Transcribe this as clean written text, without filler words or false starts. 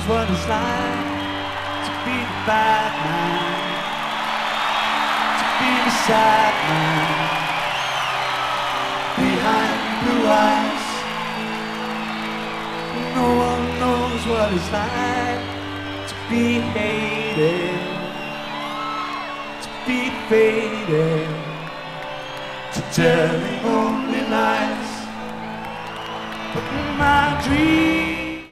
knows what it's like to be the bad man, to be the sad man behind blue eyes. No one knows what it's like to be hated, to be faded, to telling only lies. But in my dreams